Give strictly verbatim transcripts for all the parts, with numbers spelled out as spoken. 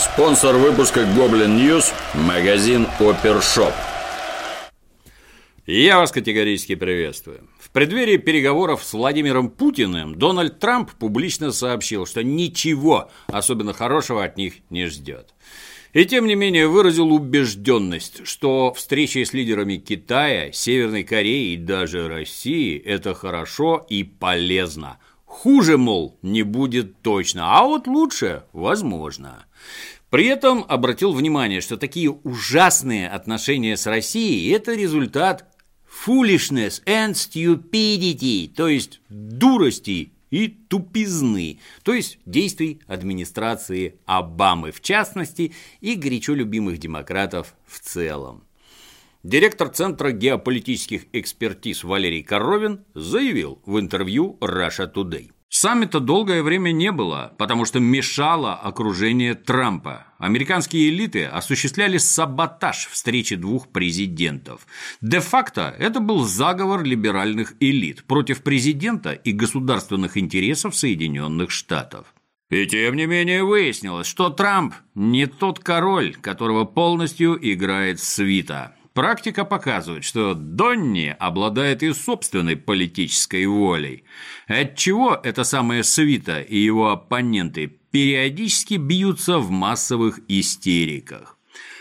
Спонсор выпуска Goblin News – магазин Опершоп. Я вас категорически приветствую. В преддверии переговоров с Владимиром Путиным Дональд Трамп публично сообщил, что ничего особенно хорошего от них не ждет. И тем не менее выразил убежденность, что встречи с лидерами Китая, Северной Кореи и даже России – это хорошо и полезно. Хуже, мол, не будет точно, а вот лучше – возможно. При этом обратил внимание, что такие ужасные отношения с Россией – это результат foolishness and stupidity, то есть дурости и тупизны, то есть действий администрации Обамы в частности и горячо любимых демократов в целом. Директор Центра геополитических экспертиз Валерий Коровин заявил в интервью Russia Today. Саммита долгое время не было, потому что мешало окружение Трампа. Американские элиты осуществляли саботаж встречи двух президентов. Де-факто это был заговор либеральных элит против президента и государственных интересов Соединенных Штатов. И тем не менее выяснилось, что Трамп не тот король, которого полностью играет свита. Практика показывает, что Донни обладает и собственной политической волей, отчего эта самая свита и его оппоненты периодически бьются в массовых истериках.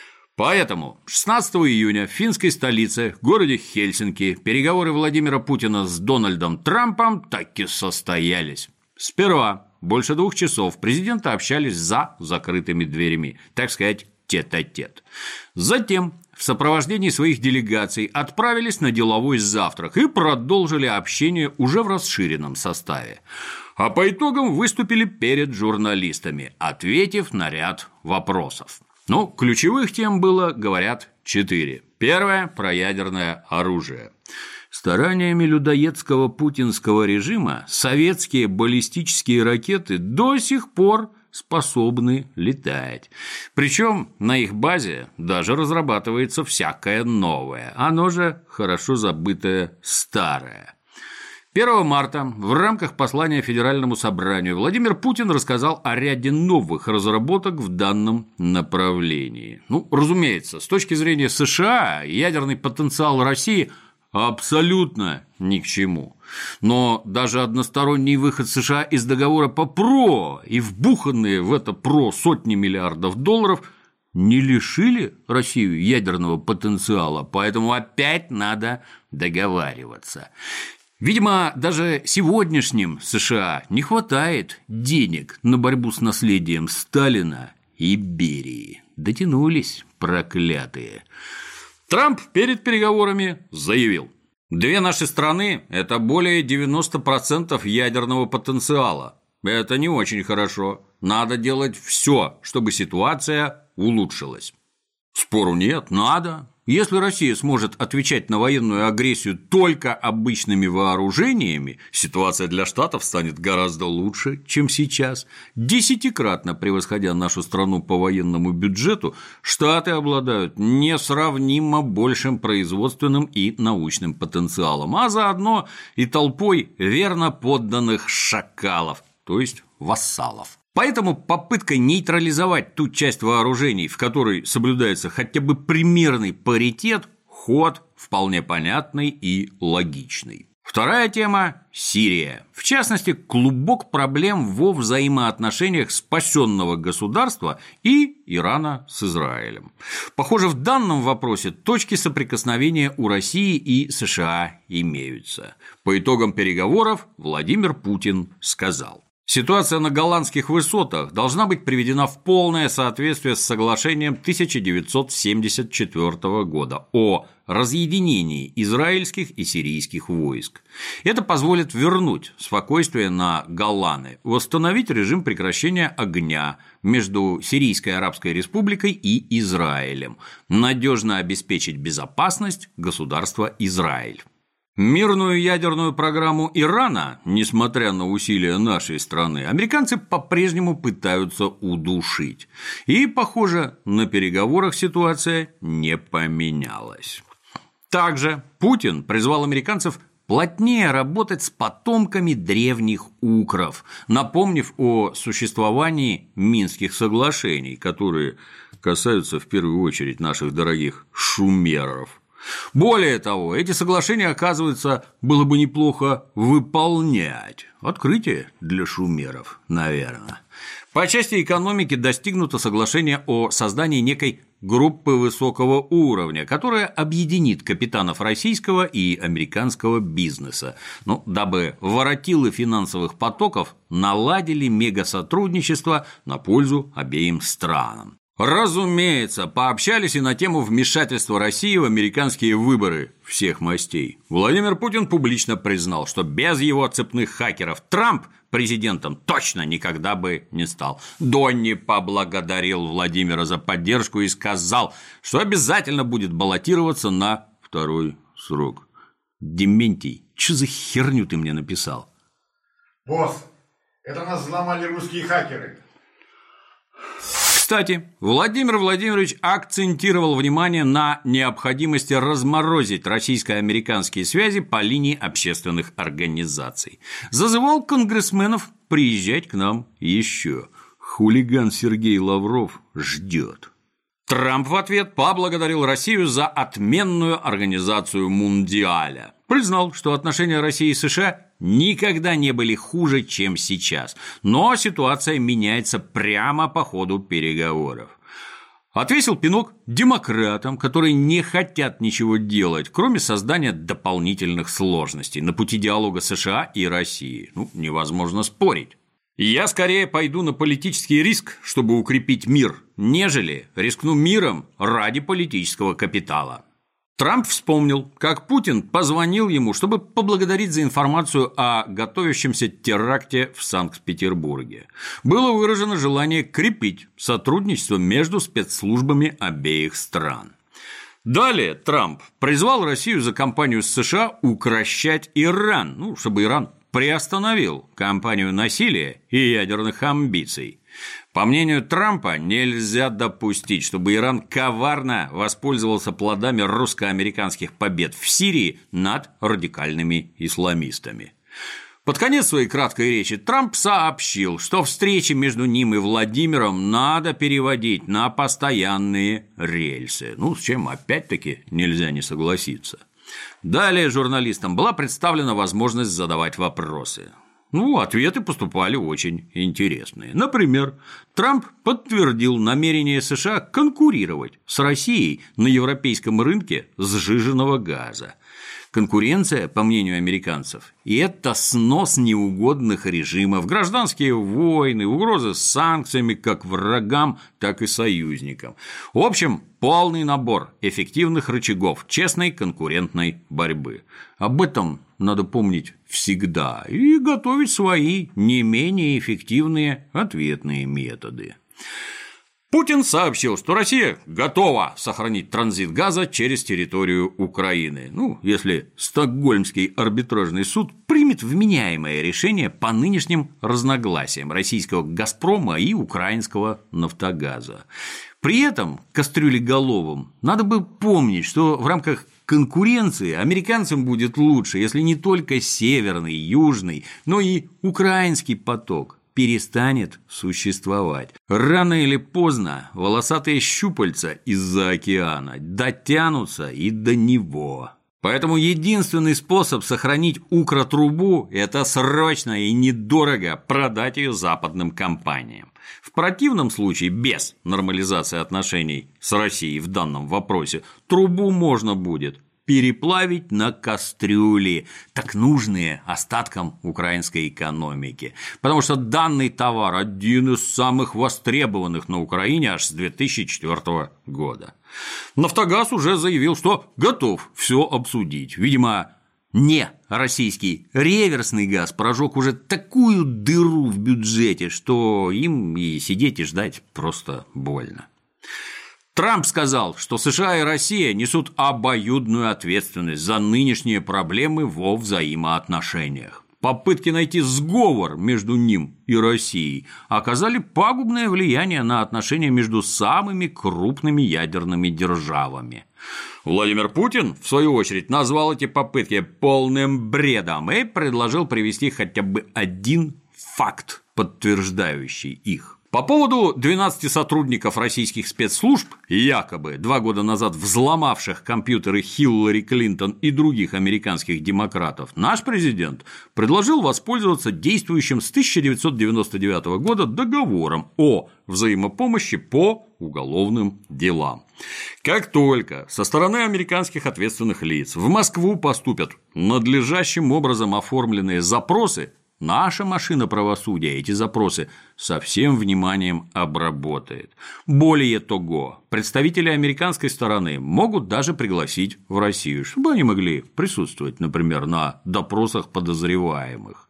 Поэтому шестнадцатого июня в финской столице, городе Хельсинки, переговоры Владимира Путина с Дональдом Трампом таки состоялись. Сперва больше двух часов президенты общались за закрытыми дверями, так сказать, тет-а-тет. Затем в сопровождении своих делегаций отправились на деловой завтрак и продолжили общение уже в расширенном составе. А по итогам выступили перед журналистами, ответив на ряд вопросов. Ну, ключевых тем было, говорят, четыре. Первое – про ядерное оружие. Стараниями людоедского путинского режима советские баллистические ракеты до сих пор способны летать. Причем на их базе даже разрабатывается всякое новое, оно же хорошо забытое старое. первого марта в рамках послания Федеральному собранию Владимир Путин рассказал о ряде новых разработок в данном направлении. Ну, разумеется, с точки зрения США ядерный потенциал России абсолютно ни к чему. Но даже односторонний выход США из договора по ПРО и вбуханные в это ПРО сотни миллиардов долларов не лишили Россию ядерного потенциала, поэтому опять надо договариваться. Видимо, даже сегодняшним США не хватает денег на борьбу с наследием Сталина и Берии. Дотянулись, проклятые. Трамп перед переговорами заявил: две наши страны – это более девяноста процентов ядерного потенциала. Это не очень хорошо. Надо делать все, чтобы ситуация улучшилась. Спору нет, надо. Если Россия сможет отвечать на военную агрессию только обычными вооружениями, ситуация для Штатов станет гораздо лучше, чем сейчас. Десятикратно превосходя нашу страну по военному бюджету, Штаты обладают несравнимо большим производственным и научным потенциалом, а заодно и толпой верно подданных шакалов, то есть вассалов. Поэтому попытка нейтрализовать ту часть вооружений, в которой соблюдается хотя бы примерный паритет, ход вполне понятный и логичный. Вторая тема – Сирия. В частности, клубок проблем во взаимоотношениях спасенного государства и Ирана с Израилем. Похоже, в данном вопросе точки соприкосновения у России и США имеются. По итогам переговоров Владимир Путин сказал: ситуация на Голландских высотах должна быть приведена в полное соответствие с соглашением тысяча девятьсот семьдесят четвёртого года о разъединении израильских и сирийских войск. Это позволит вернуть спокойствие на Голланы, восстановить режим прекращения огня между Сирийской Арабской Республикой и Израилем, надежно обеспечить безопасность государства Израиль. Мирную ядерную программу Ирана, несмотря на усилия нашей страны, американцы по-прежнему пытаются удушить. И, похоже, на переговорах ситуация не поменялась. Также Путин призвал американцев плотнее работать с потомками древних укров, напомнив о существовании Минских соглашений, которые касаются в первую очередь наших дорогих шумеров. Более того, эти соглашения, оказывается, было бы неплохо выполнять. Открытие для шумеров, наверное. По части экономики достигнуто соглашение о создании некой группы высокого уровня, которая объединит капитанов российского и американского бизнеса, ну, дабы воротилы финансовых потоков наладили мегасотрудничество на пользу обеим странам. Разумеется, пообщались и на тему вмешательства России в американские выборы всех мастей. Владимир Путин публично признал, что без его цепных хакеров Трамп президентом точно никогда бы не стал. Донни поблагодарил Владимира за поддержку и сказал, что обязательно будет баллотироваться на второй срок. Дементий, что за херню ты мне написал? Босс, это нас взломали русские хакеры. Кстати, Владимир Владимирович акцентировал внимание на необходимости разморозить российско-американские связи по линии общественных организаций. Зазывал конгрессменов приезжать к нам еще. Хулиган Сергей Лавров ждет. Трамп в ответ поблагодарил Россию за отменную организацию Мундиаля. Признал, что отношения России и США никогда не были хуже, чем сейчас, но ситуация меняется прямо по ходу переговоров. Отвесил пинок демократам, которые не хотят ничего делать, кроме создания дополнительных сложностей на пути диалога США и России. Ну, невозможно спорить. Я скорее пойду на политический риск, чтобы укрепить мир, нежели рискну миром ради политического капитала. Трамп вспомнил, как Путин позвонил ему, чтобы поблагодарить за информацию о готовящемся теракте в Санкт-Петербурге. Было выражено желание крепить сотрудничество между спецслужбами обеих стран. Далее Трамп призвал Россию за кампанию с США укрощать Иран, ну, чтобы Иран приостановил кампанию насилия и ядерных амбиций. По мнению Трампа, нельзя допустить, чтобы Иран коварно воспользовался плодами русско-американских побед в Сирии над радикальными исламистами. Под конец своей краткой речи Трамп сообщил, что встречи между ним и Владимиром надо переводить на постоянные рельсы, ну, с чем опять-таки нельзя не согласиться. Далее журналистам была представлена возможность задавать вопросы. Ну, ответы поступали очень интересные. Например, Трамп подтвердил намерение США конкурировать с Россией на европейском рынке сжиженного газа. Конкуренция, по мнению американцев, и это снос неугодных режимов, гражданские войны, угрозы санкциями как врагам, так и союзникам. В общем, полный набор эффективных рычагов честной конкурентной борьбы. Об этом надо помнить всегда и готовить свои не менее эффективные ответные методы. Путин сообщил, что Россия готова сохранить транзит газа через территорию Украины, ну, если Стокгольмский арбитражный суд примет вменяемое решение по нынешним разногласиям российского «Газпрома» и украинского «Нафтогаза». При этом кастрюлеголовым надо бы помнить, что в рамках конкуренции американцам будет лучше, если не только северный, южный, но и украинский поток перестанет существовать. Рано или поздно волосатые щупальца из-за океана дотянутся и до него. Поэтому единственный способ сохранить укротрубу – это срочно и недорого продать ее западным компаниям. В противном случае, без нормализации отношений с Россией в данном вопросе, трубу можно будет переплавить на кастрюли, так нужные остаткам украинской экономики. Потому что данный товар один из самых востребованных на Украине аж с две тысячи четвёртого года. «Нафтогаз» уже заявил, что готов все обсудить. Видимо, не российский реверсный газ прожег уже такую дыру в бюджете, что им и сидеть и ждать просто больно. Трамп сказал, что США и Россия несут обоюдную ответственность за нынешние проблемы во взаимоотношениях. попытки найти сговор между ним и Россией оказали пагубное влияние на отношения между самыми крупными ядерными державами. Владимир Путин, в свою очередь, назвал эти попытки полным бредом и предложил привести хотя бы один факт, подтверждающий их. По поводу двенадцати сотрудников российских спецслужб, якобы два года назад взломавших компьютеры Хиллари Клинтон и других американских демократов, наш президент предложил воспользоваться действующим с тысяча девятьсот девяносто девятого года договором о взаимопомощи по уголовным делам. Как только со стороны американских ответственных лиц в Москву поступят надлежащим образом оформленные запросы, наша машина правосудия эти запросы со всем вниманием обработает. Более того, представители американской стороны могут даже пригласить в Россию, чтобы они могли присутствовать, например, на допросах подозреваемых.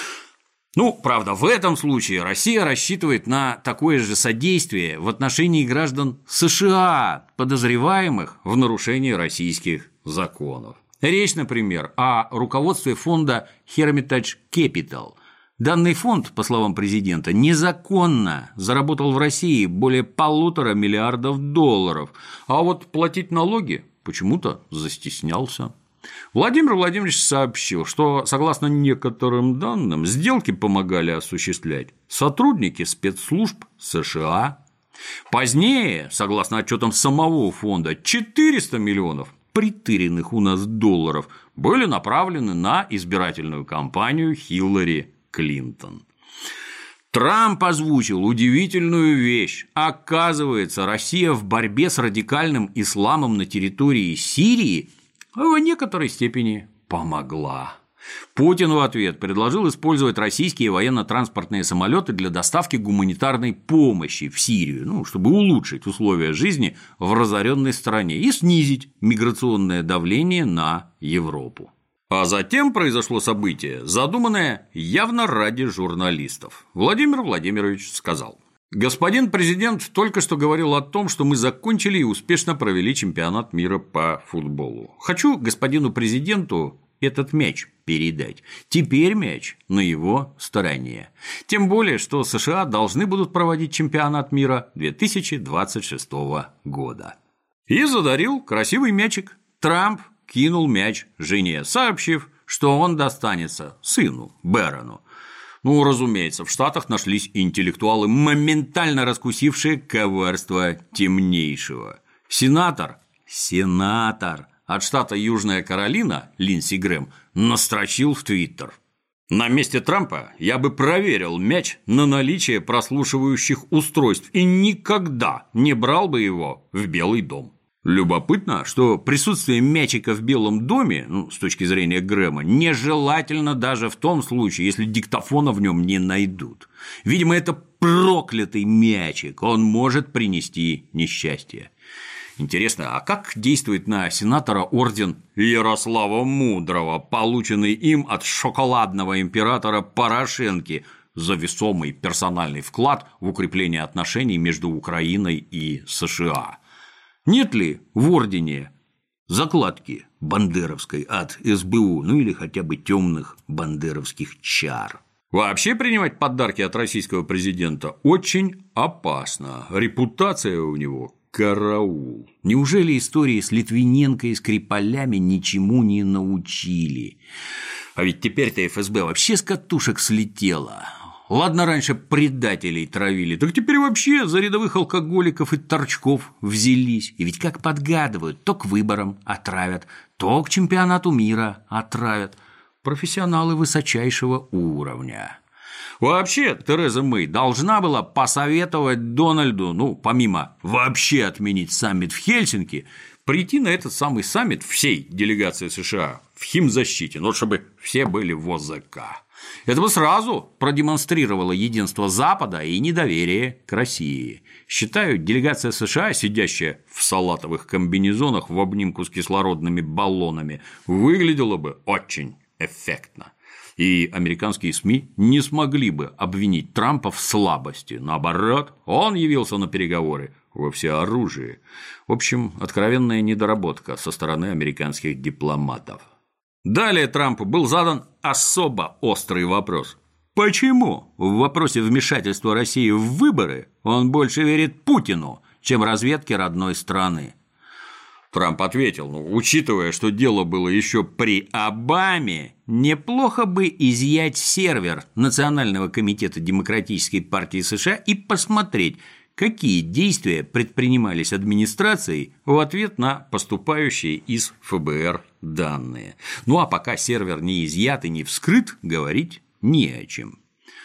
Ну, правда, в этом случае Россия рассчитывает на такое же содействие в отношении граждан США, подозреваемых в нарушении российских законов. Речь, например, о руководстве фонда Hermitage Capital. Данный фонд, по словам президента, незаконно заработал в России более полутора миллиардов долларов, а вот платить налоги почему-то застеснялся. Владимир Владимирович сообщил, что, согласно некоторым данным, сделки помогали осуществлять сотрудники спецслужб США. Позднее, согласно отчетам самого фонда, четыреста миллионов притыренных у нас долларов были направлены на избирательную кампанию Хиллари Клинтон. Трамп озвучил удивительную вещь. Оказывается, Россия в борьбе с радикальным исламом на территории Сирии в некоторой степени помогла. Путин в ответ предложил использовать российские военно-транспортные самолеты для доставки гуманитарной помощи в Сирию, ну, чтобы улучшить условия жизни в разоренной стране и снизить миграционное давление на Европу. А затем произошло событие, задуманное явно ради журналистов. Владимир Владимирович сказал: господин президент только что говорил о том, что мы закончили и успешно провели чемпионат мира по футболу. Хочу господину президенту этот мяч передать. Теперь мяч на его стороне. Тем более, что США должны будут проводить чемпионат мира две тысячи двадцать шестого года. И задарил красивый мячик. Трамп кинул мяч жене, сообщив, что он достанется сыну Бэрону. Ну, разумеется, в Штатах нашлись интеллектуалы, моментально раскусившие коварство темнейшего. Сенатор, сенатор от штата Южная Каролина Линдси Грэм настрочил в Твиттер: на месте Трампа я бы проверил мяч на наличие прослушивающих устройств и никогда не брал бы его в Белый дом. Любопытно, что присутствие мячика в Белом доме, ну, с точки зрения Грэма, нежелательно даже в том случае, если диктофона в нем не найдут. Видимо, это проклятый мячик, он может принести несчастье. Интересно, а как действует на сенатора орден Ярослава Мудрого, полученный им от шоколадного императора Порошенки за весомый персональный вклад в укрепление отношений между Украиной и США? Нет ли в ордене закладки бандеровской от эс бэ у, ну или хотя бы темных бандеровских чар? Вообще принимать подарки от российского президента очень опасно. Репутация у него караул. Неужели истории с Литвиненко и Скрипалями ничему не научили? А ведь теперь-то эф эс бэ вообще с катушек слетела. Ладно, раньше предателей травили, так теперь вообще за рядовых алкоголиков и торчков взялись. И ведь как подгадывают, то к выборам отравят, то к чемпионату мира отравят. Профессионалы высочайшего уровня. Вообще, Тереза Мэй должна была посоветовать Дональду, ну, помимо вообще отменить саммит в Хельсинки, прийти на этот самый саммит всей делегации США в химзащите, ну, чтобы все были в о зэ ка. Это бы сразу продемонстрировало единство Запада и недоверие к России. Считаю, делегация США, сидящая в салатовых комбинезонах в обнимку с кислородными баллонами, выглядела бы очень эффектно. И американские СМИ не смогли бы обвинить Трампа в слабости. Наоборот, он явился на переговоры во всеоружии. В общем, откровенная недоработка со стороны американских дипломатов. Далее Трампу был задан особо острый вопрос. Почему в вопросе вмешательства России в выборы он больше верит Путину, чем разведке родной страны? Трамп ответил, ну, учитывая, что дело было еще при Обаме, неплохо бы изъять сервер Национального комитета Демократической партии США и посмотреть, какие действия предпринимались администрацией в ответ на поступающие из эф бэ эр данные. Ну а пока сервер не изъят и не вскрыт, говорить не о чем.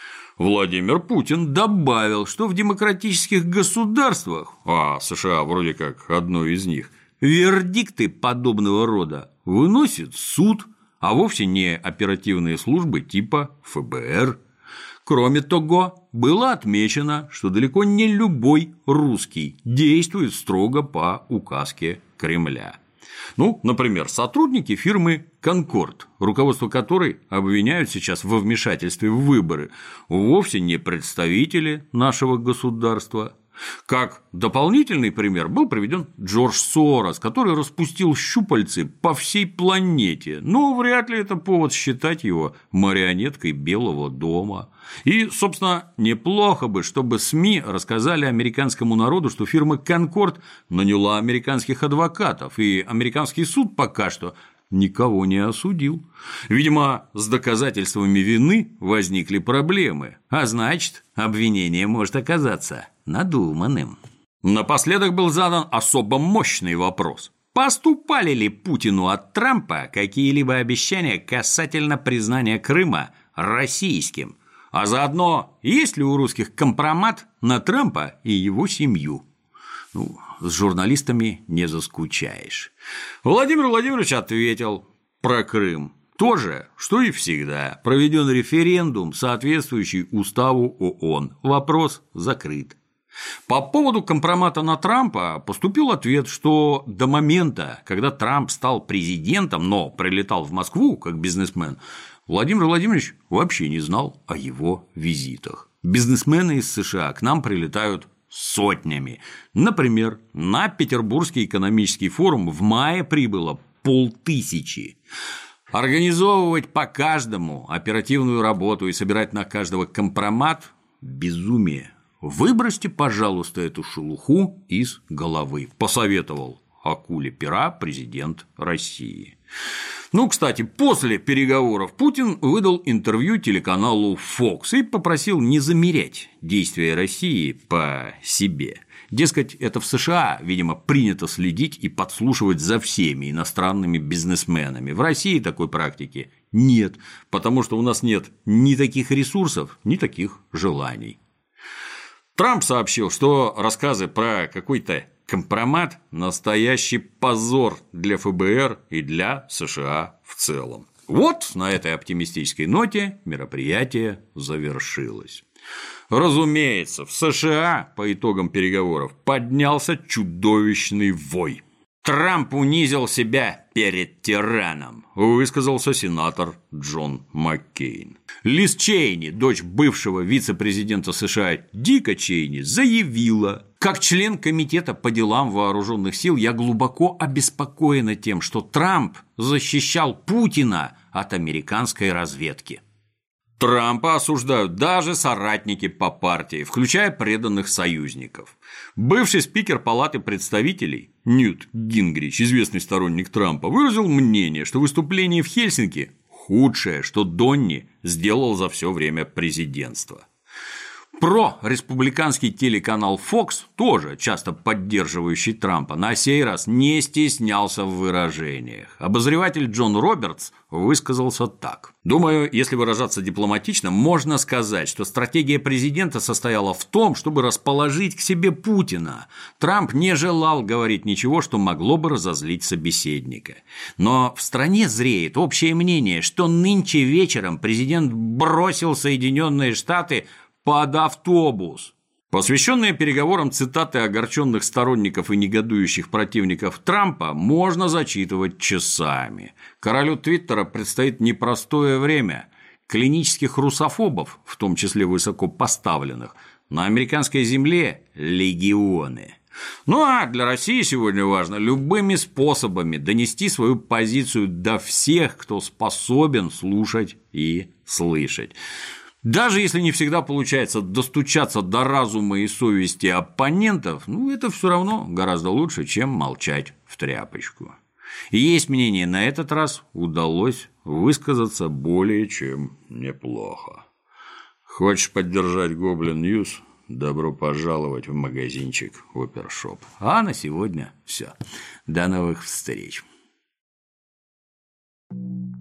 Владимир Путин добавил, что в демократических государствах, а США вроде как одно из них, вердикты подобного рода выносит суд, а вовсе не оперативные службы типа эф бэ эр. Кроме того, было отмечено, что далеко не любой русский действует строго по указке Кремля. Ну, например, сотрудники фирмы «Конкорд», руководство которой обвиняют сейчас во вмешательстве в выборы, вовсе не представители нашего государства. Как дополнительный пример был приведен Джордж Сорос, который распустил щупальцы по всей планете, но вряд ли это повод считать его марионеткой Белого дома. И, собственно, неплохо бы, чтобы СМИ рассказали американскому народу, что фирма «Конкорд» наняла американских адвокатов, и американский суд пока что никого не осудил. Видимо, с доказательствами вины возникли проблемы, а значит, обвинение может оказаться надуманным. Напоследок был задан особо мощный вопрос. Поступали ли Путину от Трампа какие-либо обещания касательно признания Крыма российским? А заодно, есть ли у русских компромат на Трампа и его семью? Ну, с журналистами не заскучаешь. Владимир Владимирович ответил про Крым. То же, что и всегда. Проведен референдум, соответствующий уставу ООН. Вопрос закрыт. По поводу компромата на Трампа поступил ответ, что до момента, когда Трамп стал президентом, но прилетал в Москву как бизнесмен, Владимир Владимирович вообще не знал о его визитах. Бизнесмены из США к нам прилетают сотнями. Например, на Петербургский экономический форум в мае прибыло полтысячи. Организовывать по каждому оперативную работу и собирать на каждого компромат – безумие. Выбросьте, пожалуйста, эту шелуху из головы, посоветовал акуле пера президент России. Ну, кстати, после переговоров Путин выдал интервью телеканалу Fox и попросил не замерять действия России по себе. Дескать, это в США, видимо, принято следить и подслушивать за всеми иностранными бизнесменами. В России такой практики нет, потому что у нас нет ни таких ресурсов, ни таких желаний. Трамп сообщил, что рассказы про какой-то компромат – настоящий позор для эф бэ эр и для США в целом. Вот на этой оптимистической ноте мероприятие завершилось. Разумеется, в США по итогам переговоров поднялся чудовищный вой. Трамп унизил себя перед тираном, высказался сенатор Джон Маккейн. Лиз Чейни, дочь бывшего вице-президента США Дика Чейни, заявила: как член комитета по делам вооруженных сил я глубоко обеспокоена тем, что Трамп защищал Путина от американской разведки. Трампа осуждают даже соратники по партии, включая преданных союзников. Бывший спикер Палаты представителей Ньют Гингрич, известный сторонник Трампа, выразил мнение, что выступление в Хельсинки – худшее, что Донни сделал за все время президентства. Про-республиканский телеканал Fox, тоже часто поддерживающий Трампа, на сей раз не стеснялся в выражениях. Обозреватель Джон Робертс высказался так: «Думаю, если выражаться дипломатично, можно сказать, что стратегия президента состояла в том, чтобы расположить к себе Путина. Трамп не желал говорить ничего, что могло бы разозлить собеседника. Но в стране зреет общее мнение, что нынче вечером президент бросил Соединенные Штаты под автобус». Посвященные переговорам цитаты огорченных сторонников и негодующих противников Трампа можно зачитывать часами. Королю Твиттера предстоит непростое время. Клинических русофобов, в том числе высокопоставленных, на американской земле легионы. Ну а для России сегодня важно любыми способами донести свою позицию до всех, кто способен слушать и слышать. Даже если не всегда получается достучаться до разума и совести оппонентов, ну это все равно гораздо лучше, чем молчать в тряпочку. И есть мнение, на этот раз удалось высказаться более чем неплохо. Хочешь поддержать Гоблин Ньюс? Добро пожаловать в магазинчик Опершоп. А на сегодня все. До новых встреч.